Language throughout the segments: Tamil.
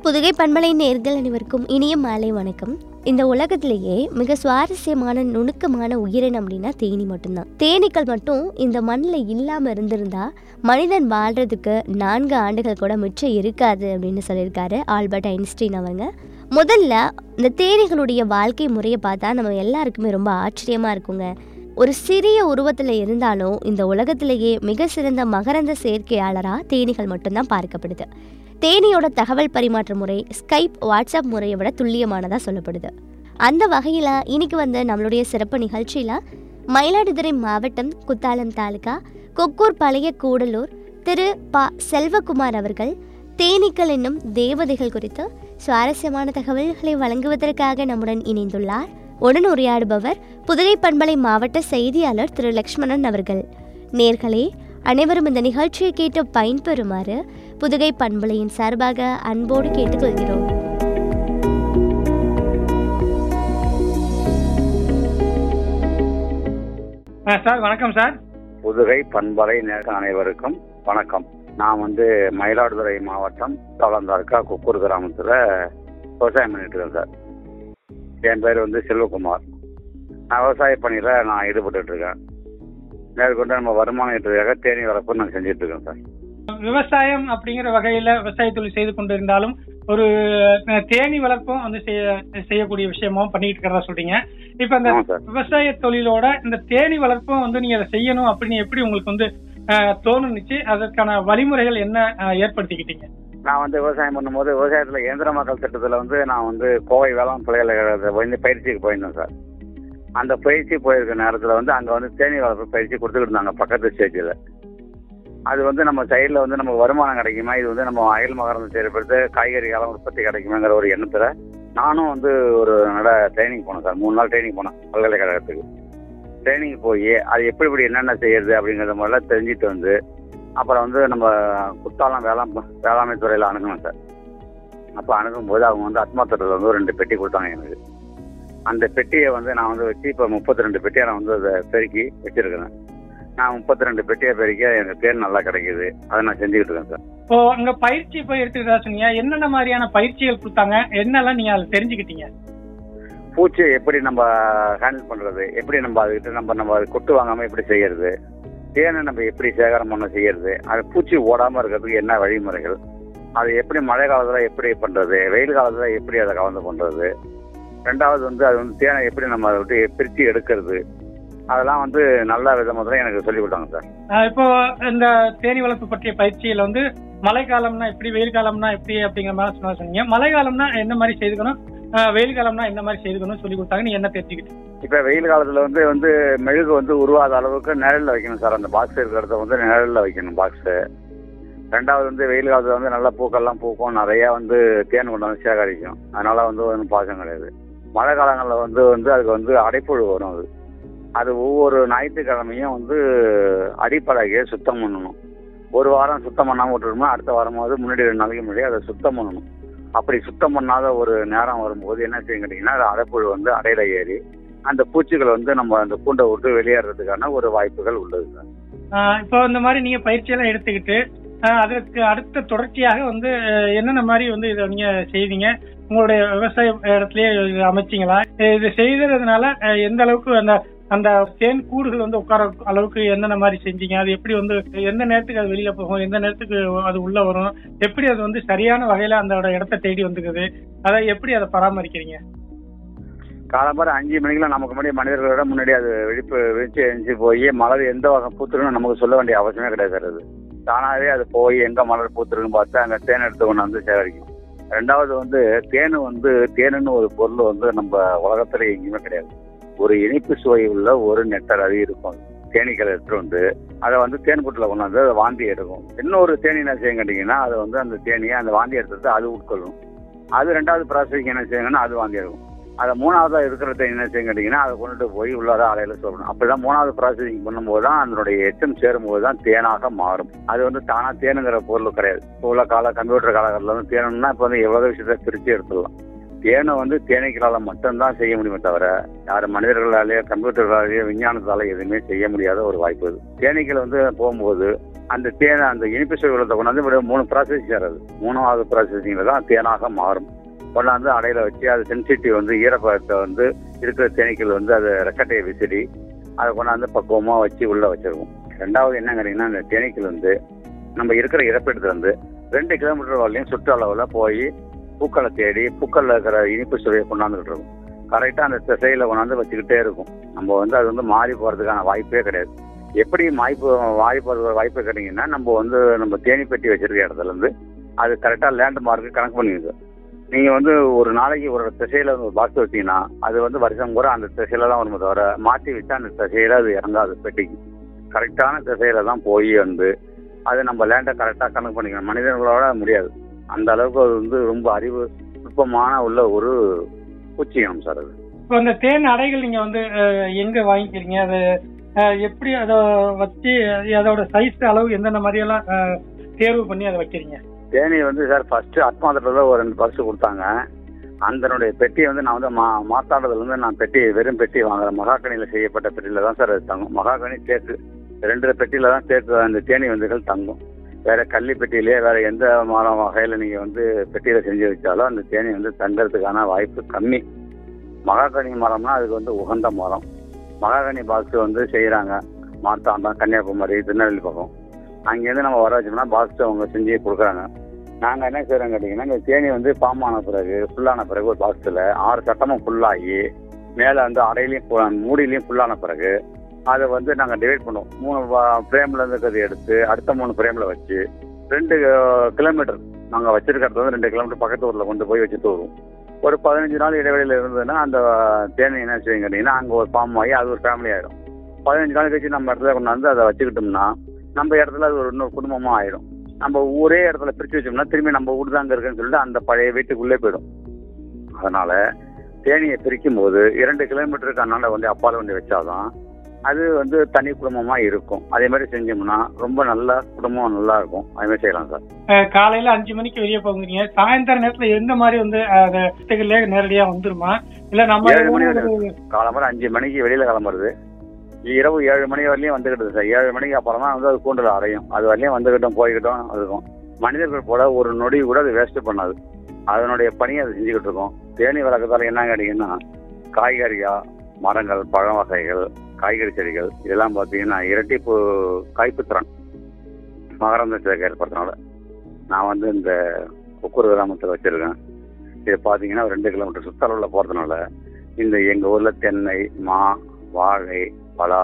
புதுகை பண்பலை நேயர்கள் அனைவருக்கும் இனிய மாலை வணக்கம். இந்த உலகத்திலேயே மிக சுவாரஸ்யமான நுணுக்கமான உயிரினம் அப்படின்னா தேனி மட்டும்தான். தேனீக்கள் மட்டும் இந்த மண்ணில் இல்லாமல் இருந்திருந்தா மனிதன் வாழ்றதுக்கு 4 ஆண்டுகள் கூட மிச்சம் இருக்காது அப்படின்னு சொல்லியிருக்காரு ஆல்பர்ட் ஐன்ஸ்டீன் அவங்க. முதல்ல இந்த தேனீகளுடைய வாழ்க்கை முறையை பார்த்தா நம்ம எல்லாருக்குமே ரொம்ப ஆச்சரியமாக இருக்குங்க. ஒரு சிறிய உருவத்தில் இருந்தாலும் இந்த உலகத்திலேயே மிக சிறந்த மகரந்த சேர்க்கையாளராக தேனீகள் மட்டும்தான் பார்க்கப்படுது. தேனியோட தகவல் பரிமாற்ற முறை ஸ்கைப், வாட்ஸ்அப் முறையை விட துல்லியமானதாக சொல்லப்படுது. அந்த வகையில் இன்னைக்கு நம்மளுடைய சிறப்பு நிகழ்ச்சியில் மயிலாடுதுறை மாவட்டம் குத்தாலம் தாலுகா கொக்கூர் பழைய கூடலூர் திரு ப செல்வகுமார் அவர்கள் தேனீக்கள் என்னும் தேவதைகள் குறித்து சுவாரஸ்யமான தகவல்களை வழங்குவதற்காக நம்முடன் இணைந்துள்ளார். உடன் உரையாடுபவர் புதுகை பண்பலை மாவட்ட செய்தியாளர் திரு லக்ஷ்மணன் அவர்கள். நேர்களே, அனைவரும் இந்த நிகழ்ச்சியை கேட்டு பயன்பெறுமாறு புதுகை பண்பலையின் சார்பாக அன்போடு கேட்டுக்கொள்கிறோம். சார் வணக்கம் சார். புதுகை பண்பலை நேர்கள் அனைவருக்கும் வணக்கம். நான் மயிலாடுதுறை மாவட்டம் தவளந்தாருக்கா கொக்கூர் கிராமத்தில் விவசாயம் பண்ணிட்டு இருக்கேன் சார். என் பேர் செல்வகுமார். நான் விவசாய பணியில் நான் ஈடுபட்டு இருக்கேன். மேற்கொண்டு நம்ம வருமானம் ஈட்டுறதுக்காக தேனி வளர்ப்பு நான் செஞ்சுட்டு இருக்கேன் சார். விவசாயம் அப்படிங்கிற வகையில விவசாய தொழில் செய்து கொண்டு இருந்தாலும் ஒரு தேனி வளர்ப்பும் செய்யக்கூடிய விஷயமும் பண்ணிட்டு இருக்கிறதா சொல்றீங்க. இப்ப இந்த விவசாய தொழிலோட இந்த தேனி வளர்ப்பும் நீங்க அதை செய்யணும் அப்படின்னு எப்படி உங்களுக்கு தோணுச்சு? அதற்கான வழிமுறைகள் என்ன ஏற்படுத்திக்கிட்டீங்க? நான் விவசாயம் பண்ணும்போது விவசாயத்துல இயந்திரமயமாக்கல் திட்டத்துல நான் கோவை வேளாண் பல்கலைக்கழகத்தை பயிற்சிக்கு போயிருந்தேன் சார். அந்த பயிற்சி போயிருக்க நேரத்துல அங்க தேனி வளர்ப்பு பயிற்சி கொடுத்துக்கிட்டு இருந்தாங்க பக்கத்து ஸ்டேஜில். அது நம்ம சைடில் நம்ம வருமானம் கிடைக்குமா, இது நம்ம அயல் மகரம் செயல்படுத்த காய்கறி காலம் உற்பத்தி கிடைக்குமாங்கிற ஒரு எண்ணத்துல நானும் ஒரு நட ட்ரைனிங் போனேன் சார். 3 நாள் ட்ரைனிங் போனேன் பல்கலைக்கழகத்துக்கு. ட்ரைனிங் போய் அது எப்படி என்னென்ன செய்யறது அப்படிங்கிறத மாதிரிலாம் தெரிஞ்சுட்டு அப்புறம் நம்ம குத்தாலம் வேளாண்மை துறையில் அணுகணும் சார். அப்போ அணுகும்போது அவங்க அத்மாத்தத்தில் 2 பெட்டி கொடுத்தாங்க எனக்கு. அந்த பெட்டியை நான் வச்சு இப்போ 32 பெட்டியை நான் அதை பெருக்கி வச்சிருக்கிறேன். நான் 32 பெட்டியை பெருக்கி எனக்கு தேன் நல்லா கிடைக்குது. அதை நான் செஞ்சுக்கிட்டு இருக்கேன் சார். இப்போ அங்கே பயிற்சி போய் எடுத்துக்கிட்டா சொன்னீங்க, என்னென்ன மாதிரியான பயிற்சிகள் கொடுத்தாங்க, என்னெல்லாம் நீங்கள் அதை தெரிஞ்சுக்கிட்டீங்க? பூச்சி எப்படி நம்ம ஹேண்டில் பண்ணுறது, எப்படி நம்ம அதுக்கிட்ட நம்ம அது கொட்டு வாங்காமல் எப்படி செய்யறது, தேனை நம்ம எப்படி சேகரம் பண்ண செய்யறது, அது பூச்சி ஓடாமல் இருக்கிறதுக்கு என்ன வழிமுறைகள், அது எப்படி மழை காலத்தில் எப்படி பண்ணுறது, வெயில் காலத்தில் எப்படி அதை கலந்து பண்ணுறது, ரெண்டாவது அது தேனை எப்படி நம்ம அதை விட்டு பிரித்து எடுக்கிறது, அதெல்லாம் நல்ல விதமாக எனக்கு சொல்லி கொடுத்தாங்க சார். இப்போ இந்த தேனி வளர்ப்பு பற்றிய பயிற்சியில் மழை காலம்னா எப்படி, வெயில் காலம்னா எப்படி அப்படிங்கிற மாதிரி சொன்னீங்க. மழை காலம்னா என்ன மாதிரி செய்துக்கணும், வெயில் காலம்னா என்ன மாதிரி செய்துக்கணும் சொல்லி கொடுத்தாங்க. நீ என்ன தெரிஞ்சுக்கிட்டு? இப்போ வெயில் காலத்தில் மெழுகு உருவாத அளவுக்கு நிழலில் வைக்கணும் சார். அந்த பாக்ஸ் இருக்கிறத நிழலில் வைக்கணும் பாக்ஸு. ரெண்டாவது வெயில் காலத்தில் நல்லா பூக்கள்லாம் பூக்கும், நிறையா தேன் கொண்டு சேகரிக்கும். அதனால ஒன்றும் பாசம் கிடையாது. மழை காலங்களில் அதுக்கு அடைப்புழு வரும். அது ஒவ்வொரு ஞாயிற்றுக்கிழமையும் அடிப்படையை சுத்தம் பண்ணணும். ஒரு வாரம் சுத்தம் பண்ணாமல் விட்டுருமா, அடுத்த வாரமாவது முன்னாடி 2 நாளைக்கு முன்னாடி அதை சுத்தம் பண்ணணும். அப்படி சுத்தம் பண்ணாத ஒரு நேரம் வரும்போது என்ன செய்யும் கேட்டிங்கன்னா, அது அடைப்புழு அடையில ஏறி அந்த பூச்சிகள் நம்ம அந்த கூண்டை விட்டு வெளியேறதுக்கான ஒரு வாய்ப்புகள் உள்ளது சார். இப்போ இந்த மாதிரி நீங்கள் பயிற்சியெல்லாம் எடுத்துக்கிட்டு அதற்கு அடுத்த தொடர்ச்சியாக என்னென்ன மாதிரி இதை நீங்கள் செய்வீங்க? உங்களுடைய விவசாய இடத்துலயே அமைச்சிங்களா? இது செய்ததுனால எந்த அளவுக்கு அந்த தேன் கூடுகள் உட்கார அளவுக்கு என்னென்ன மாதிரி செஞ்சீங்க? அது எப்படி எந்த நேரத்துக்கு அது வெளியில போகும், எந்த நேரத்துக்கு அது உள்ள வரும், எப்படி அது சரியான வகையில அந்த இடத்த தேடி வந்துக்குது, அதை எப்படி அதை பராமரிக்கிறீங்க? காலம்பர 5 மணிக்கெல்லாம் நமக்கு முன்னாடி மனிதர்களோட முன்னாடி அது விழிச்சு எழுந்து போய் மலர் எந்த வகை பூத்துருன்னு நமக்கு சொல்ல வேண்டிய அவசியமே கிடையாது. அது தானாகவே அது போய் எங்க மலர் பூத்துருன்னு பார்த்து அங்கே தேன் எடுத்து கொண்டு சேகரிக்கும். ரெண்டாவது தேனுன்னு ஒரு பொருள் நம்ம உலகத்துல எங்கேயுமே கிடையாது. ஒரு இனிப்பு சுவை உள்ள ஒரு நெட்டர் அது இருக்கும். தேனீக்களை எடுத்துட்டு அதை தேன் கூட்டில் கொண்டு அதை வாந்தி எடுக்கும். இன்னொரு தேனி என்ன செய்யும் கேட்டீங்கன்னா, அது அந்த தேனியை அந்த வாந்தி எடுத்துட்டு அது உட்கொள்ளும். அது 2வது ப்ராசஸிங் என்ன செய்யுங்கன்னா அது வாந்தி எடுக்கும். அதை 3வதா இருக்கிற தேனி என்ன செய்யும் கேட்டீங்கன்னா, அதை கொண்டுட்டு போய் உள்ளார ஆலையில சொல்லணும். அப்படிதான் 3வது ப்ராசஸிங் பண்ணும்போது தான் அதனுடைய எச்சம் சேரும்போது தான் தேனாக மாறும். அது தானா தேனுங்கிற பொருள் கிடையாது. இப்போ உள்ள கம்ப்யூட்டர் காலகட்டத்தில் தேனுன்னா இப்போ எவ்வளவு விஷயத்த பிரித்து எடுத்துடலாம். தேனை வந்து தேனீக்களால் மட்டும்தான் செய்ய முடியுமே தவிர யாரும் மனிதர்களாலேயோ கம்ப்யூட்டர்களாலேயோ விஞ்ஞானத்தால எதுவுமே செய்ய முடியாத ஒரு வாய்ப்பு அது. தேனீக்கள் வந்து போகும்போது அந்த தேனை அந்த இனிப்பு சுவைகளை கொண்டாந்து 3 ப்ராசஸ் சேராது. 3வது ப்ராசஸிங்கில் தான் தேனாக மாறும். கொண்டாந்து அடையில வச்சு அது சென்சிட்டிவ் வந்து ஈரப்பதத்தை வந்து இருக்கிற தேனீக்கள் வந்து அது ரெக்கட்டையை விசிறி அதை கொண்டாந்து பக்குவமாக வச்சு உள்ளே வச்சிருக்கும். 2வது என்ன கேட்டிங்கன்னா, அந்த தேனீக்கள் வந்து நம்ம இருக்கிற இறப்பிடத்துல இருந்து 2 கிலோமீட்டர் வரலையும் சுற்றளவில் போய் பூக்களை தேடி பூக்களில் இருக்கிற இனிப்பு சுவையை கொண்டாந்துக்கிட்டு இருக்கும். கரெக்டாக அந்த திசையில் கொண்டாந்து வச்சுக்கிட்டே இருக்கும். நம்ம வந்து அது வந்து மாறி போகிறதுக்கான வாய்ப்பே கிடையாது. எப்படி மாறி போகிறதுக்கு வாய்ப்பு கேட்டிங்கன்னா, நம்ம தேனி பெட்டி வச்சிருக்க இடத்துலேருந்து அது கரெக்டாக லேண்ட் மார்க்கு கணக்கு பண்ணிடுது. நீங்கள் வந்து ஒரு நாளைக்கு ஒரு திசையில் ஒரு பாக்ஸ் வச்சிங்கன்னா அது வந்து வருஷம் கூட அந்த திசையில தான் வருமே தவிர மாற்றி வச்சா அந்த திசையில் அது இறங்காது. பெட்டிக்கு கரெக்டான திசையில தான் போய் வந்து அது நம்ம லேண்டை கரெக்டாக கணக்கு பண்ணிக்கணும். மனிதர்களோட முடியாது. அந்த அளவுக்கு அது வந்து ரொம்ப அறிவு நுட்பமான உள்ள ஒரு பூச்சியம் சார் அது. இப்போ இந்த தேன் அடைகள் நீங்க வந்து எங்க வாங்கிக்கிறீங்க? அது எப்படி அதை வச்சு அதோட சைஸ் அளவு எந்தெந்த மாதிரியெல்லாம் தேர்வு பண்ணி அதை வைக்கிறீங்க? தேனி வந்து சார் ஃபர்ஸ்ட் அட்மாத்திரத்தில் ஒரு 2 பர்ஸ் கொடுத்தாங்க. அதனுடைய பெட்டியை வந்து நான் வந்து மாத்தாண்டதுலேருந்து நான் வெறும் பெட்டி வாங்குறேன். மகாகனியில் செய்யப்பட்ட பெட்டியில் தான் சார் அது தங்கும். மகாகனி தேக்கு 2 பெட்டியில தான் தேக்கு அந்த தேனி வந்துகள் தங்கும். வேற கள்ளி பெட்டியிலேயே வேற எந்த மரம் வகையில் நீங்கள் வந்து பெட்டியில் செஞ்சு வச்சாலும் அந்த தேனி வந்து தங்கிறதுக்கான வாய்ப்பு கம்மி. மகாகனி மரம்னா அதுக்கு வந்து உகந்த மரம். மகாகனி பாக்ஸ் வந்து செய்கிறாங்க மார்த்தாண்டம், கன்னியாகுமரி, திருநெல்வேலி பக்கம். அங்கேருந்து நம்ம வர வச்சோம்னா பாக்ஸ் அவங்க செஞ்சு கொடுக்குறாங்க. நாங்கள் என்ன செய்கிறோம் கேட்டிங்கன்னா, இந்த தேனி வந்து ஃபார்ம் ஆன பிறகு ஃபுல்லான பிறகு ஒரு பாக்ஸில் 6 சட்டமும் ஃபுல்லாகி மேலே வந்து அடையிலையும் மூடிலையும் ஃபுல்லான பிறகு அதை வந்து நாங்கள் டிவைட் பண்ணுவோம். 3 ஃப்ரேமில் இருக்கிறது எடுத்து அடுத்த 3 ஃப்ரேமில் வச்சு 2 கிலோமீட்டர் நாங்கள் வச்சிருக்கிறது வந்து 2 கிலோமீட்டர் பக்கத்து ஊரில் கொண்டு போய் வச்சுட்டு வருவோம். ஒரு 15 நாள் இடைவெளியில் இருந்ததுன்னா அந்த தேனி என்ன செய்யுங்க கேட்டிங்கன்னா அங்கே ஒரு ஃபார்ம் ஆகி அது ஒரு ஃபேமிலி ஆகிடும். 15 நாள் கழிச்சு நம்ம இடத்துல கொண்டாந்து அதை வச்சுக்கிட்டோம்னா நம்ம இடத்துல அது ஒரு இன்னொரு குடும்பமாக ஆகிடும். நம்ம ஒரே இடத்துல பிரித்து வச்சோம்னா திரும்பி நம்ம வீடு தாங்க இருக்குன்னு சொல்லிட்டு அந்த பழைய வீட்டுக்குள்ளே போயிடும். அதனால தேனியை பிரிக்கும் போது 2 கிலோமீட்டருக்கு அண்ணாண்ட வந்து அப்பால வண்டி வச்சாதான் அது வந்து தனி குடும்பமாக இருக்கும். அதே மாதிரி செஞ்சோம்னா ரொம்ப நல்ல குடும்பம் நல்லா இருக்கும். அதே மாதிரி செய்யலாம் சார். காலையில் 5 மணிக்கு வெளியே போகிறீங்க. சாயந்தர நேரத்தில் எந்த மாதிரி வந்து அதை நேரடியாக வந்துருமா இல்லை நம்ம 7 மணி காலம்பரம் 5 மணிக்கு வெளியில் கிளம்புறது, இரவு 7 மணி வரலையும் வந்துக்கிட்டு சார். 7 மணிக்கு அப்புறம் தான் வந்து அது கூண்டல் அடையும். அது வரலையும் வந்துக்கிட்டோம் போய்கிட்டோம் இருக்கும். மனிதர்கள் போல ஒரு நொடி கூட அது வேஸ்ட் பண்ணாது. அதனுடைய பணியை அது செஞ்சுக்கிட்டு இருக்கோம். தேனி வளர்க்கறதால என்ன கேட்டீங்கன்னா, காய்கறியா மரங்கள், பழ வகைகள், காய்கறி செடிகள் இதெல்லாம் பார்த்தீங்கன்னா இரட்டிப்பு காய்ப்புத்திறன் மகரந்த சேர்க்கை ஏற்படுறதுனால நான் வந்து இந்த கொக்கூர் கிராமத்தில் வச்சுருக்கேன். இது பார்த்தீங்கன்னா 2 கிலோமீட்டர் சுற்றளவில் போகிறதுனால இந்த எங்கள் ஊரில் தென்னை, மா, வாழை, பலா,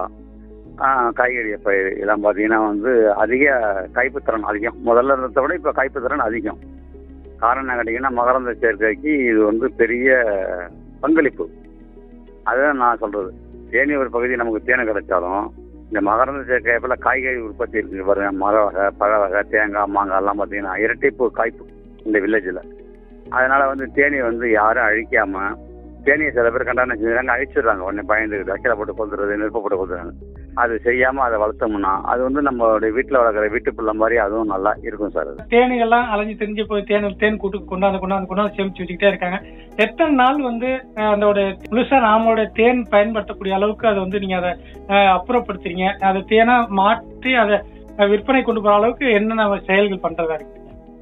காய்கறி பயிர் இதெல்லாம் பார்த்தீங்கன்னா வந்து அதிக காய்ப்புத்திறன் அதிகம். முதல்ல இருந்ததை விட இப்போ காய்ப்புத்திறன் அதிகம். காரணம் என்ன கேட்டிங்கன்னா, மகரந்த சேர்க்கைக்கு இது வந்து பெரிய பங்களிப்பு. அதுதான் நான் சொல்கிறது. தேனி ஒரு பகுதி நமக்கு தேனை கிடைச்சாலும் இந்த மகரந்த சேர்க்கை போல காய்கறி உற்பத்தி இருக்குது பாருங்க. மர வகை, பழ வகை, தேங்காய், மாங்காய் எல்லாம் பார்த்தீங்கன்னா இரட்டிப்பு காய்ப்பு இந்த வில்லேஜில். அதனால் வந்து தேனி வந்து யாரும் அழிக்காமல், தேனியை சில பேர் கண்டான செஞ்சுறாங்க அழிச்சிடுறாங்க. உடனே பயந்துக்கிட்டு வைக்கல போட்டு கொளுத்துறது, நெருப்பை போட்டு கொளுத்துறாங்க. அது செய்யாமல் அதை வளர்த்தோம்னா அது வந்து நம்மளுடைய வீட்டில் வளர்க்குற வீட்டு பிள்ளை மாதிரி அதுவும் நல்லா இருக்கும் சார். அது தேனிகள்லாம் அலைஞ்சு தெரிஞ்சு போய் தேன் கூட்டுக்கு கொண்டாந்து சேமிச்சு வச்சுக்கிட்டே இருக்காங்க. எத்தனை நாள் வந்து அதோட முழுசா நாமளோட தேன் பயன்படுத்தக்கூடிய அளவுக்கு அதை வந்து நீங்க அதை அப்புறப்படுத்துறீங்க? அதை தேனா மாற்றி அதை விற்பனை கொண்டு போற அளவுக்கு என்னென்ன செயல்கள் பண்றதா இருக்கு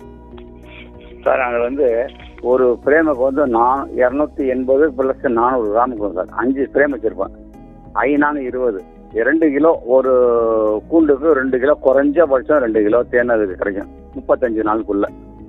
சார்? அது வந்து ஒரு ஃப்ரேமுக்கு வந்து 280 + 400 கிராமுக்கு சார் 5 ஃப்ரேம் வச்சிருப்பேன். 5×20 2 கிலோ ஒரு கூண்டுக்கு 2 கிலோ குறைஞ்சபட்சம் 2 கிலோ தேன் அதுக்கு கிடைக்கும். 35 நாளுக்குள்ள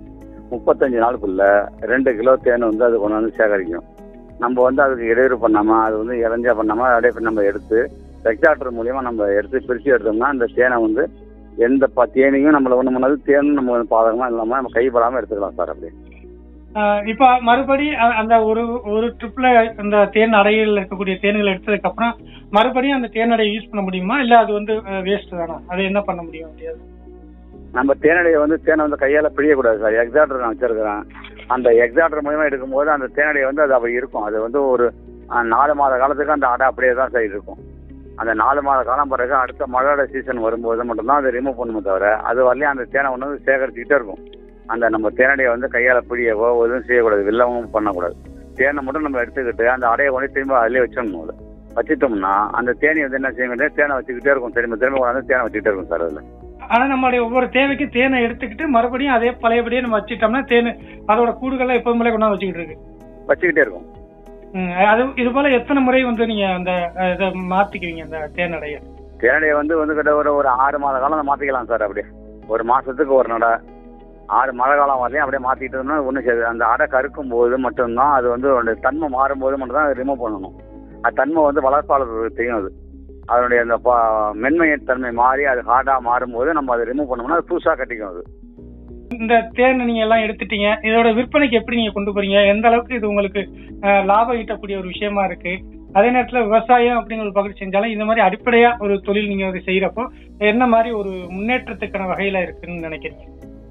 2 கிலோ தேன் வந்து அது கொண்டாந்து சேகரிக்கும். நம்ம வந்து அதுக்கு இடையூறு பண்ணாமல் அது வந்து இறஞ்சா பண்ணாமல் அப்படியே நம்ம எடுத்து எக்ஸாக்டர் மூலியமாக நம்ம எடுத்து பிரித்து எடுத்தோம்னா அந்த தேனை வந்து எந்த தேனியும் நம்மளை ஒன்று பண்ணாது, தேனும் நம்ம வந்து பாதகமாக இல்லாமல் நம்ம கைப்படாமல் எடுத்துக்கலாம் சார். அப்படி இப்ப மறுபடி அந்த ஒரு ட்ரிப்ல அந்த தேன் அடையில் இருக்கக்கூடிய தேன்களை எடுத்ததுக்கு அப்புறம் மறுபடியும் அந்த தேன் அடையை யூஸ் பண்ண முடியுமா, இல்ல அது வந்து வேஸ்ட் தானா? அதை என்ன பண்ண முடியும்? நம்ம தேனடையை வந்து தேனை வந்து கையால பிழியக்கூடாது சார். எக்ஸாக்டர் நான் வச்சிருக்கிறேன். அந்த எக்ஸாக்டர் மூலமா எடுக்கும்போது அந்த தேனடையை வந்து அது அப்படி இருக்கும். அது வந்து ஒரு 4 மாத காலத்துக்கு அந்த அடை அப்படியே தான் சார் இருக்கும். அந்த 4 மாத காலம் பிறகு அடுத்த மழையோட சீசன் வரும்போது மட்டும்தான் அதை ரிமூவ் பண்ணுமே தவிர அது வரலையும் அந்த தேனை ஒன்று சேகரிச்சுக்கிட்டே இருக்கும். அந்த நம்ம தேனடையை வந்து கையால் பிடியவோ எதுவும் செய்யக்கூடாது, வெள்ளவும் பண்ணக்கூடாது. தேனை மட்டும் நம்ம எடுத்துக்கிட்டு அந்த அடையை கொண்டு திரும்ப அதிலே வச்சிடணும். அதை வச்சுட்டோம்னா அந்த தேனி வந்து என்ன செய்ய தேனை வச்சுக்கிட்டே இருக்கும். திரும்ப திரும்ப கொண்டாந்து தேனை வச்சுக்கிட்டே இருக்கும் சார். அதில் ஆனா நம்மளுடைய ஒவ்வொரு தேவைக்கு தேனை எடுத்துக்கிட்டு மறுபடியும் அதே பழையபடியே நம்ம வச்சுட்டோம்னா தேன் அதோட கூடுகளை எப்போதுமே கொண்டாந்து வச்சுக்கிட்டே இருக்கும். அது இது போல எத்தனை முறை வந்து நீங்க அந்த இதை மாத்திக்குவீங்க அந்த தேனடைய? தேனடையை வந்து கிட்ட ஒரு 6 மாத காலம் மாத்திக்கலாம் சார். அப்படியே ஒரு மாசத்துக்கு ஒரு நடை 6 மழை காலம் வரலையும் அப்படியே மாத்திக்கிட்டோம்னா ஒன்றும் சரி. அந்த அடை கறுக்கும் போது மட்டும்தான் அது வந்து தன்மை மாறும்போது மட்டும்தான் அதை ரிமூவ் பண்ணணும். அது தன்மை வந்து வளர்ப்பாளர்களுக்கு தெரியும். அதனுடைய அந்த மென்மைய தன்மை மாறி அது ஹார்டாக மாறும்போது நம்ம அதை ரிமூவ் பண்ணோம்னா அது புதுசாக கட்டிக்கும். அது இந்த தேனை நீங்க எல்லாம் எடுத்துட்டீங்க, இதோட விற்பனைக்கு எப்படி நீங்க கொண்டு போறீங்க? எந்த அளவுக்கு இது உங்களுக்கு லாபம் ஈட்டக்கூடிய ஒரு விஷயமா இருக்கு? அதே நேரத்துல விவசாயம் அப்படிங்கிற ஒரு பகுதி செஞ்சாலும் இந்த மாதிரி அடிப்படையா ஒரு தொழில் நீங்க அதை செய்யறப்போ என்ன மாதிரி ஒரு முன்னேற்றத்துக்கான வகையில இருக்குன்னு நினைக்கிறீங்க?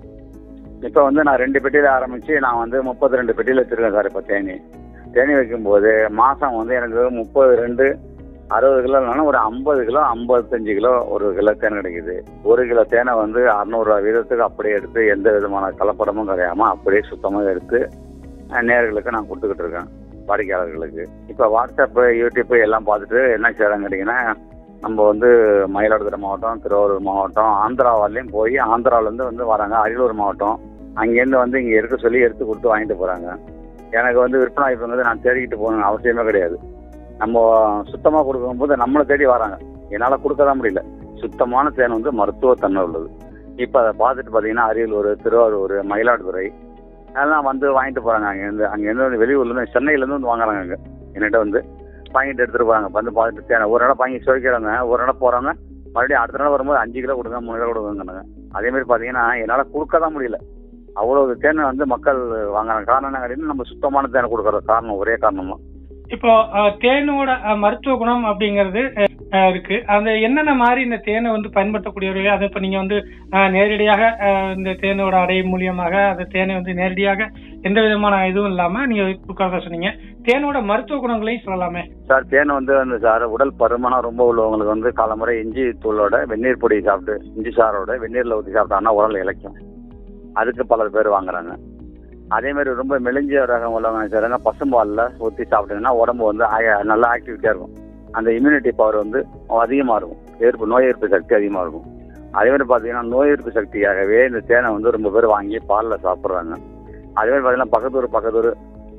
இப்போ வந்து நான் 2 பெட்டியில ஆரம்பிச்சு நான் வந்து 32 பெட்டியில வச்சிருக்கேன் சார். இப்போ தேனி வைக்கும்போது மாசம் வந்து எனக்கு 32 60 கிலோ இல்லைன்னா ஒரு 50 கிலோ 55 கிலோ ஒரு கிலோ தேன் கிடைக்குது. 1 கிலோ தேனை வந்து 600 ரூபா வீதத்துக்கு அப்படியே எடுத்து எந்த விதமான கலப்படமும் கிடையாம அப்படியே சுத்தமாக எடுத்து நேர்களுக்கு நான் கொடுத்துக்கிட்டு இருக்கேன், வாடிக்கையாளர்களுக்கு. இப்போ வாட்ஸ்அப்பு யூடியூப்பு எல்லாம் பார்த்துட்டு என்ன செய்யறாங்க கேட்டிங்கன்னா, நம்ம வந்து மயிலாடுதுறை மாவட்டம், திருவாரூர் மாவட்டம், ஆந்திராவிலையும் போய் ஆந்திராவிலேருந்து வந்து வராங்க. அரியலூர் மாவட்டம் அங்கேருந்து வந்து இங்கே இருக்க சொல்லி எடுத்து கொடுத்து வாங்கிட்டு போகிறாங்க. எனக்கு வந்து விற்பனை வாய்ப்புங்கிறது நான் தேடிக்கிட்டு போகணும் அவசியமே கிடையாது. நம்ம சுத்தமாக கொடுக்கும்போது நம்மளை தேடி வராங்க. என்னால் கொடுக்க தான் முடியல. சுத்தமான தேன் வந்து மருத்துவத்தன்மை உள்ளது. இப்போ அதை பார்த்துட்டு பார்த்தீங்கன்னா அரியலூர், திருவாரூர், மயிலாடுதுறை அதெல்லாம் வந்து வாங்கிட்டு போகிறாங்க. அங்கேருந்து வந்து வெளியூர்லேருந்து சென்னையிலேருந்து வந்து வாங்குறாங்க. அங்கே என்கிட்ட வந்து வாங்கிட்டு எடுத்துகிட்டு போகிறாங்க. வந்து பார்த்துட்டு தேனை ஒரு இடம் வாங்கி சுவைக்கிறாங்க, ஒரு இடம் போகிறாங்க, மறுபடியும் அடுத்த நாள் வரும்போது 5 கிலோ கொடுங்க 3 கிலோ கொடுங்கன்னாங்க. அதேமாதிரி பார்த்தீங்கன்னா என்னால் கொடுக்க தான் முடியல. அவ்வளவு தேனை வந்து மக்கள் வாங்குறாங்க. காரணம் என்ன கேட்டீங்கன்னா, நம்ம சுத்தமான தேனை கொடுக்குற காரணம் ஒரே காரணம் தான். இப்போ தேனோட மருத்துவ குணம் அப்படிங்கிறது இருக்கு. அந்த என்னென்ன மாதிரி இந்த தேனை வந்து பயன்படுத்தக்கூடியவர்கள், அதை இப்போ நீங்க வந்து நேரடியாக இந்த தேனோட அடை மூலியமாக அந்த தேனை வந்து நேரடியாக எந்த விதமான இதுவும் இல்லாம நீங்க கொடுக்கறதா சொன்னீங்க. தேனோட மருத்துவ குணங்களையும் சொல்லலாமே சார். தேன் வந்து சார் உடல் பருமனம் ரொம்ப உள்ளவங்களுக்கு வந்து காலமுறை இஞ்சி தூளோட வெந்நீர் பொடி சாப்பிட்டு இஞ்சி சாரோட வெந்நீர்ல ஊற்றி சாப்பிட்டாங்கன்னா உடல் இளைக்கும். அதுக்கு பல பேர் வாங்குறாங்க. அதே மாதிரி ரொம்ப மெலிஞ்ச ரகம் உள்ளவங்க செய்றாங்க, பசும்பாலில் ஊற்றி சாப்பிட்டீங்கன்னா உடம்பு வந்து நல்லா ஆக்டிவிட்டியாக இருக்கும். அந்த இம்யூனிட்டி பவர் வந்து அதிகமாக இருக்கும், நோய் எதிர்ப்பு சக்தி அதிகமாக இருக்கும். அதே மாதிரி பார்த்தீங்கன்னா நோய் எதிர்ப்பு சக்தியாகவே இந்த தேனை வந்து ரொம்ப பேர் வாங்கி பாலில் சாப்பிட்றாங்க. அதே மாதிரி பார்த்தீங்கன்னா பக்கத்தூர்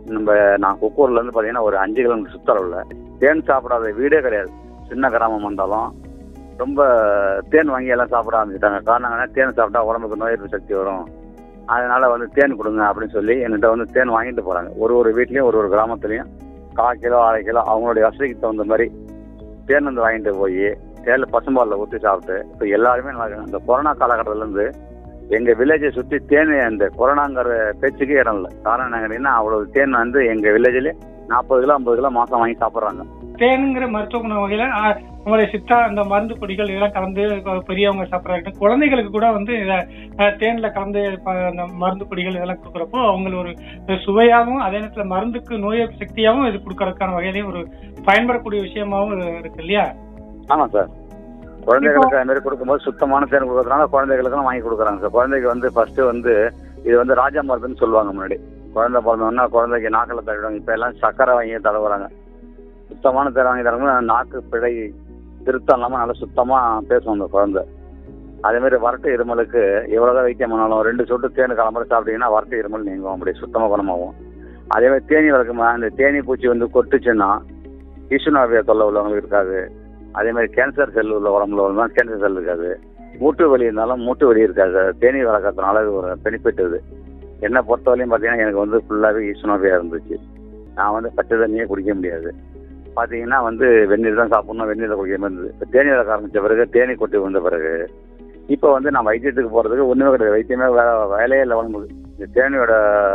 நான் குக்கூர்லேருந்து பார்த்தீங்கன்னா ஒரு 5 கிலோமீட்டர் சுற்றளவில் தேன் சாப்பிடாத வீடே கிடையாது. சின்ன கிராமம் வந்தாலும் ரொம்ப தேன் வாங்கி எல்லாம் சாப்பிட ஆரம்பிச்சிட்டாங்க. காரணம் என்ன, தேன் சாப்பிட்டா உடம்புக்கு நோய் எதிர்ப்பு சக்தி வரும், அதனால வந்து தேன் கொடுங்க அப்படின்னு சொல்லி என்கிட்ட வந்து தேன் வாங்கிட்டு போறாங்க. ஒரு வீட்லயும் ஒரு கிராமத்துலயும் 1/4 கிலோ 1/2 கிலோ அவங்களுடைய வசதிக்கு தகுந்த மாதிரி தேன் வந்து வாங்கிட்டு போய் தேனில் பசும்பாலில் ஊற்றி சாப்பிட்டு இப்போ எல்லாருமே நல்லா இருக்காங்க. இந்த கொரோனா காலகட்டத்திலேருந்து எங்கள் வில்லேஜை சுற்றி தேன் இந்த கொரோனாங்கிற பேச்சுக்கே இடம் இல்லை. காரணம் என்ன கேட்டீங்கன்னா, அவ்வளவு தேன் வந்து எங்கள் வில்லேஜ்லேயே 40 கிலோ 50 கிலோ மாதம் வாங்கி சாப்பிட்றாங்க. தேனுங்கிற மருத்துவ குண வகையில உங்களுடைய சித்தா அந்த மருந்து பொடிகள் இதெல்லாம் கலந்து பெரியவங்க சாப்பிட்றாங்க. குழந்தைகளுக்கு கூட வந்து தேன்ல கலந்து அந்த மருந்து பொடிகள் இதெல்லாம் கொடுக்குறப்போ அவங்களுக்கு ஒரு சுவையாகவும் அதே நேரத்துல மருந்துக்கு நோய் எதிர்ப்பு சக்தியாகவும் இது கொடுக்கறதுக்கான வகையிலையும் ஒரு பயன்படக்கூடிய விஷயமாவும் இருக்கு இல்லையா? ஆமா சார். குழந்தைகளுக்கு அது மாதிரி கொடுக்கும்போது சுத்தமான தேன் கொடுக்கறதுனால குழந்தைகளுக்கு வாங்கி கொடுக்குறாங்க சார். குழந்தைக்கு வந்து ஃபர்ஸ்ட் வந்து இது வந்து ராஜா மருந்துன்னு சொல்லுவாங்க. முன்னாடி குழந்தை பிறந்தோன்னா குழந்தைக்கு நாக்கில் தடவிடுவாங்க. இப்போ எல்லாம் சக்கரை வாங்கி தடவுறாங்க. சுத்தமான தேன் வாங்கி தரவங்க நாக்கு பிழை திருத்தம் இல்லாமல் நல்லா சுத்தமாக பேசும் அந்த குழந்தை. அதேமாதிரி வறட்டு இருமலுக்கு எவ்வளோதான் வைத்தியம் பண்ணாலும் 2 சொட்டு தேனு கிளம்புற சாப்பிட்டீங்கன்னா வறட்டு இருமல் நீங்கும், அப்படி சுத்தமாக குணமாகும். அதேமாதிரி தேனி வளர்க்குமா, அந்த தேனி பூச்சி வந்து கொட்டுச்சுன்னா ஈசுனாவிய தொல்லை உள்ளவங்களுக்கு இருக்காது. அதேமாதிரி கேன்சர் செல் உள்ள உடம்புல உள்ளவங்க கேன்சர் செல் இருக்காது. மூட்டு வலி இருந்தாலும் மூட்டு வலி இருக்காது. தேனி வளர்க்கறதுனால இது ஒரு பெனிஃபிட். இது என்னை பொறுத்தவரையும் பார்த்தீங்கன்னா எனக்கு வந்து ஃபுல்லாகவே ஈசுனாவியா இருந்துச்சு. நான் வந்து பச்சை தண்ணியே குடிக்க முடியாது. பார்த்தீங்கன்னா வந்து வெந்நீர் தான் சாப்பிட்ணும், வெந்நீர் குடிக்க மாதிரி இருந்தது. இப்போ தேனி வளர்க்க ஆரம்பித்த பிறகு தேனி கொட்டி வந்த பிறகு இப்போ வந்து நான் வைத்தியத்துக்கு போகிறதுக்கு ஒன்றுமே கிடையாது. வைத்தியமே வேலையே இல்லை உடம்புக்கு. இந்த தேனியோட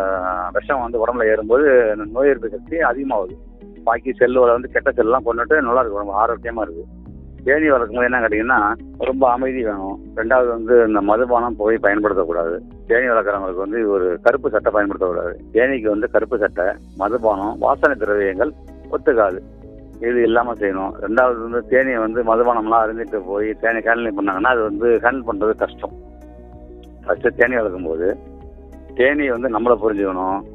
விஷம் வந்து உடம்புல ஏறும்போது நோய் எதிர்ப்பு சக்தி அதிகமாகுது. பாக்கி செல்லுகளை வந்து கெட்ட செல்லாம் கொண்டுட்டு நல்லா இருக்கு, உடம்பு ஆரோக்கியமாக இருக்குது. தேனி வளர்க்கும்போது என்ன கேட்டிங்கன்னா ரொம்ப அமைதி வேணும். 2வது வந்து இந்த மதுபானம் போய் பயன்படுத்தக்கூடாது. தேனி வளர்க்குறவங்களுக்கு வந்து ஒரு கருப்பு சட்டை பயன்படுத்தக்கூடாது. தேனிக்கு வந்து கருப்பு சட்டை, மதுபானம், வாசனை திரவியங்கள் ஒத்துக்காது. இது இல்லாமல் செய்யணும். 2வது வந்து தேனியை வந்து மதுபானம்லாம் அறிஞ்சிட்டு போய் தேனி ஹேண்டில் பண்ணாங்கன்னா அது வந்து ஹேண்டில் பண்ணுறது கஷ்டம். ஃபஸ்ட்டு தேனி வளர்க்கும்போது தேனி வந்து நம்மளை புரிஞ்சுக்கணும்,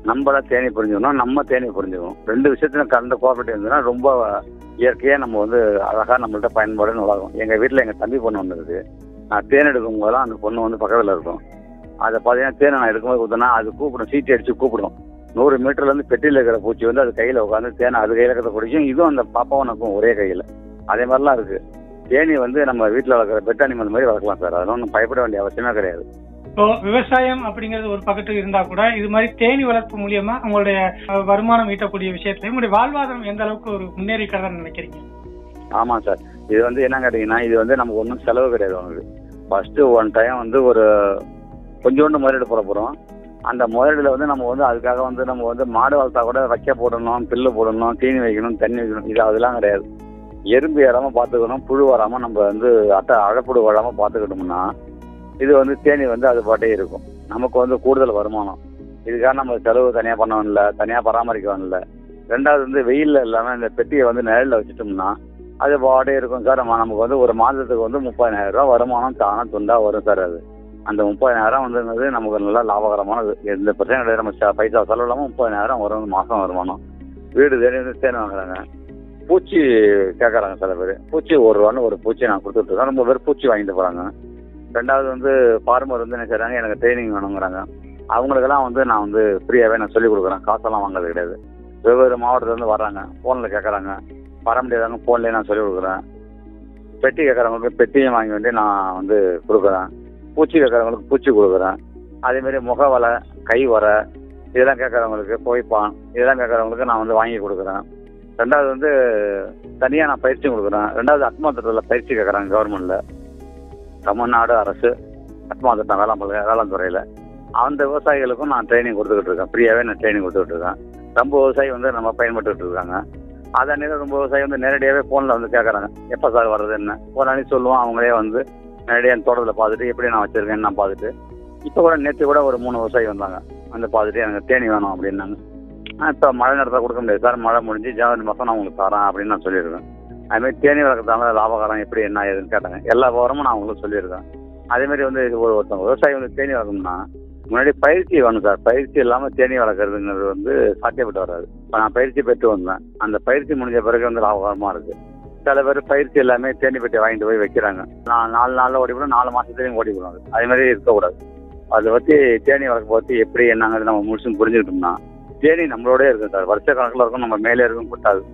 நம்மள தேனி புரிஞ்சுக்கணும், நம்ம தேனி புரிஞ்சுக்கணும். 2 விஷயத்துல கலந்து கோஆபரேட் இருந்ததுன்னா ரொம்ப இயற்கையாக நம்ம வந்து அழகாக நம்மள்ட்ட பயன்பாடு நல்லாகும். எங்கள் வீட்டில் எங்கள் தம்பி பொண்ணு வந்துருது. நான் தேன் எடுக்கும் போதெல்லாம் அந்த பொண்ணு வந்து பக்கத்தில் இருக்கும். அதை பார்த்தீங்கன்னா தேனை நான் எடுக்கும்போது கொடுத்தேன்னா அது கூப்பிடும், சீட்டி அடித்து கூப்பிடும். 100 மீட்டர்லேருந்து பெட்டியில் இருக்கிற பூச்சி வந்து அது கையில் உட்காந்து தேனை அது கையில் இருக்கிறத குடிக்கும். இதுவும் அந்த பாப்பாவும் எனக்கும் ஒரே கையில். அதே மாதிரிலாம் இருக்குது. தேனி வந்து நம்ம வீட்டில் வளர்க்குற பெட் அனிமல் மாதிரி வளர்க்கலாம் சார். அதெல்லாம் ஒன்றும் பயப்பட வேண்டிய அவசியமே கிடையாது. இப்போ விவசாயம் அப்படிங்கிறது ஒரு பக்கத்துக்கு இருந்தா கூட இது மாதிரி தேனி வளர்ப்பு மூலியமா உங்களுடைய வருமானம் ஈட்டக்கூடிய விஷயத்துல உங்களுடைய வாழ்வாதாரம் எந்த அளவுக்கு ஒரு முன்னேறிக்கிறதா நினைக்கிறீங்க? ஆமாம் சார். இது வந்து என்ன கேட்டீங்கன்னா, இது வந்து நமக்கு ஒன்றும் செலவு கிடையாது. அவங்களுக்கு ஃபர்ஸ்ட்டு ஒன் டைம் வந்து ஒரு கொஞ்சோண்டு முதலீடு போட போகிறோம். அந்த முதலீடுல வந்து நம்ம வந்து அதுக்காக வந்து நம்ம வந்து மாடு வளர்த்தா கூட வைக்க போடணும், பில்லு போடணும், தீனி வைக்கணும், தண்ணி வைக்கணும், இது அதெல்லாம் கிடையாது. எறும்பு ஏறாமல் பார்த்துக்கணும், புழு வராமல் நம்ம வந்து அழப்புடு வராமல் பார்த்துக்கிட்டோம்னா இது வந்து தேனி வந்து அது பாட்டே இருக்கும். நமக்கு வந்து கூடுதல் வருமானம். இதுக்காக நம்ம செலவு தனியாக பண்ணவும் இல்லை, தனியாக பராமரிக்கவும் இல்லை. 2வது வந்து வெயிலில் இல்லாமல் இந்த பெட்டியை வந்து நிழலில் வச்சுட்டோம்னா அது பாட்டே இருக்கும் சார். நமக்கு வந்து ஒரு மாதத்துக்கு வந்து 30,000 ரூபா வருமானம் தானே துண்டாக வரும் சார். அது அந்த 30,000 வந்து நமக்கு நல்லா லாபகரமானது. எந்த பிரச்சனை கிடையாது. நம்ம பைசா செலவு இல்லாமல் 30,000 வரும் மாதம் வருமானம். வீடு தேடி வந்து தேன் வாங்குறாங்க. பூச்சி கேட்குறாங்க சில பேர். பூச்சி 1 ரூபான்னு ஒரு பூச்சி நான் கொடுத்துட்ருக்கேன். ரொம்ப பேர் பூச்சி வாங்கிட்டு போகிறாங்க. 2வது வந்து ஃபார்மர் வந்து என்ன செய்கிறாங்க, எனக்கு ட்ரைனிங் வேணுங்கிறாங்க. அவங்களுக்கெல்லாம் வந்து நான் வந்து ஃப்ரீயாகவே நான் சொல்லிக் கொடுக்குறேன். காசெல்லாம் வாங்குறது கிடையாது. வெவ்வேறு மாவட்டத்துலேருந்து வர்றாங்க, ஃபோனில் கேட்குறாங்க. வர முடியாதவங்க ஃபோன்லேயே நான் சொல்லிக் கொடுக்குறேன். பெட்டி கேட்குறவங்களுக்கு பெட்டியும் வாங்கி வந்து நான் வந்து கொடுக்குறேன். பூச்சி கேட்குறவங்களுக்கு பூச்சி கொடுக்குறேன். அதேமாரி முக வலை, கை வரை இதெல்லாம் கேட்குறவங்களுக்கு, புகைப்பான் இதெல்லாம் கேட்குறவங்களுக்கு நான் வந்து வாங்கி கொடுக்குறேன். 2வது வந்து தனியாக நான் பயிற்சி கொடுக்குறேன். 2வது அத்மா திட்டத்தில் பயிற்சி கேட்குறாங்க கவர்மெண்ட்டில். தமிழ்நாடு அரசு அத்மா திட்டம் வேளாண் துறையில் அந்த விவசாயிகளுக்கும் நான் ட்ரைனிங் கொடுத்துக்கிட்டு இருக்கேன். ஃப்ரீயாகவே நான் ட்ரைனிங் கொடுத்துக்கிட்டு இருக்கேன். ரொம்ப விவசாயி வந்து நம்ம பயன்பட்டுக்கிட்டு இருக்காங்க. அதை ரொம்ப விவசாயி வந்து நேரடியாகவே ஃபோனில் வந்து கேட்குறாங்க, எப்போ சார் வர்றது என்ன ஒரு நாளைக்கு சொல்லுவோம். அவங்களே வந்து நேரடியாக என் தோட்டத்தில் பார்த்துட்டு எப்படி நான் வச்சுருக்கேன்னு நான் பார்த்துட்டு, இப்போ கூட நேற்று கூட ஒரு 3 விவசாயி வந்தாங்க. வந்து பார்த்துட்டு எனக்கு தேனி வேணும் அப்படின்னாங்க. இப்போ மழை நேரத்தில் கொடுக்க முடியாது சார், மழை முடிஞ்சு ஜனவரி மாதம் நான் உங்களுக்கு தரேன் அப்படின்னு நான் சொல்லியிருக்கேன். அதுமாதிரி தேனி வளர்க்குறதால லாபகரம் எப்படி என்ன ஏதுன்னு கேட்டாங்க. எல்லா விவரமும் நான் உங்களுக்கு சொல்லியிருக்கேன். அதேமாதிரி வந்து இது ஒருத்தவங்க விவசாயி வந்து தேனி வளர்க்கணும்னா முன்னாடி பயிற்சி வேணும் சார். பயிற்சி இல்லாமல் தேனி வளர்க்குறதுங்கிறது வந்து சாத்தியப்பட்டு வராது. இப்போ நான் பயிற்சி பெற்று வந்தேன். அந்த பயிற்சி முடிஞ்ச பிறகு வந்து லாபகரமாக இருக்குது. சில பேர் பயிற்சி எல்லாமே தேனி பெட்டி வாங்கிட்டு போய் வைக்கிறாங்க. நான் 4 நாளில் ஓடிவிடும், 4 மாதத்துலேயும் ஓடிவிடும். அது மாதிரி இருக்கக்கூடாது. அதை பற்றி தேனி வளர்க்க பற்றி எப்படி என்னங்கிறது நம்ம முழுசும் புரிஞ்சுக்கிட்டோம்னா தேனி நம்மளோடய இருக்கும் சார். வருஷ கணக்கில் இருக்கும், நம்ம மேலே இருக்கும், கொட்டாது.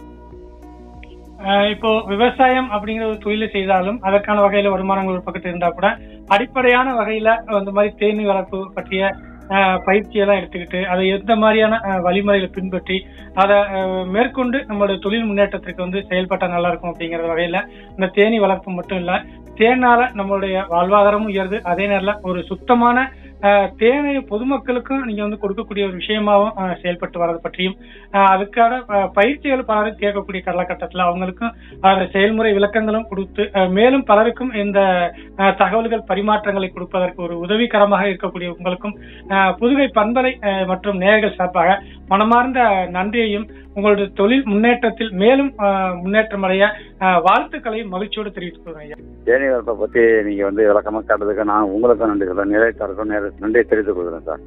இப்போ விவசாயம் அப்படிங்கிற ஒரு தொழிலை செய்தாலும் அதற்கான வகையில வருமானங்கள் ஒரு பக்கத்து இருந்தா கூட அடிப்படையான வகையில அந்த மாதிரி தேனி வளர்ப்பு பற்றிய பயிற்சியெல்லாம் எடுத்துக்கிட்டு அதை எந்த மாதிரியான வழிமுறைகளை பின்பற்றி அதை மேற்கொண்டு நம்மளுடைய தொழில் முன்னேற்றத்திற்கு வந்து செயல்பட்டா நல்லா இருக்கும் அப்படிங்கிற வகையில இந்த தேனி வளர்ப்பு மட்டும் இல்ல, தேனால நம்மளுடைய வாழ்வாதாரமும் உயருது. அதே நேரத்தில் ஒரு சுத்தமான தேனை பொதுமக்களுக்கும் நீங்க வந்து கொடுக்கக்கூடிய ஒரு விஷயமாவும் செயல்பட்டு வர்றது பற்றியும் அதுக்கான பயிற்சிகள் பலரும் கேட்கக்கூடிய காலகட்டத்தில் அவங்களுக்கும் செயல்முறை விளக்கங்களும் கொடுத்து மேலும் பலருக்கும் இந்த தகவல்கள் பரிமாற்றங்களை கொடுப்பதற்கு ஒரு உதவிகரமாக இருக்கக்கூடிய உங்களுக்கும் புதுகை பண்பலை மற்றும் நேயர்கள் சார்பாக மனமார்ந்த நன்றியையும் உங்களுடைய தொழில் முன்னேற்றத்தில் மேலும் முன்னேற்றம் அடைய வாழ்த்துக்களையும் மகிழ்ச்சியோடு தெரிவித்துக் கொள்கிறேன். தேனி வளர்ப்பை பற்றி நீங்க வந்து விளக்கமாக கேட்டதுக்கு நான் உங்களுக்கும் நன்றி சொல்றேன். நிலையத்தாருக்கும் நன்றியை தெரிவித்துக் கொள்கிறேன் சார்.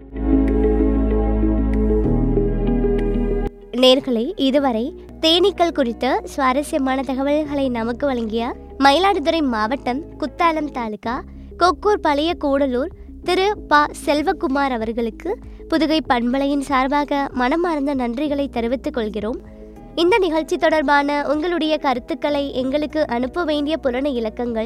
நேயர்களே, இதுவரை தேனீக்கள் குறித்த சுவாரஸ்யமான தகவல்களை நமக்கு வழங்கிய மயிலாடுதுறை மாவட்டம் குத்தாலம் தாலுகா கொக்கூர் பழைய கூடலூர் திரு ப. செல்வகுமார் அவர்களுக்கு புதுகை பண்பலையின் சார்பாக மனமார்ந்த நன்றிகளை தெரிவித்துக் கொள்கிறோம். இந்த நிகழ்ச்சி தொடர்பான உங்களுடைய கருத்துக்களை எங்களுக்கு அனுப்ப வேண்டிய புலன இலக்கங்கள்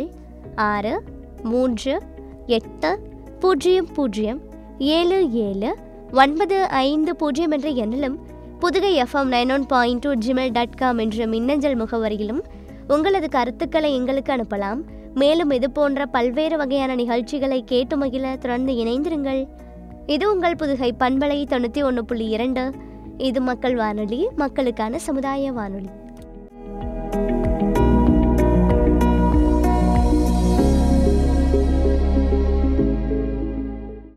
630807795 என்ற எண்ணிலும் புதுகை FM 91.2 gmail.com என்ற மின்னஞ்சல் முகவரியிலும் உங்களது கருத்துக்களை எங்களுக்கு அனுப்பலாம். மேலும் இது போன்ற பல்வேறு வகையான நிகழ்ச்சிகளை கேட்டு மகிழ தொடர்ந்து இணைந்திருங்கள். இது உங்கள் புதுகை பண்பலை 91.2. இது மக்கள் வானொலி, மக்களுக்கான சமுதாய வானொலி.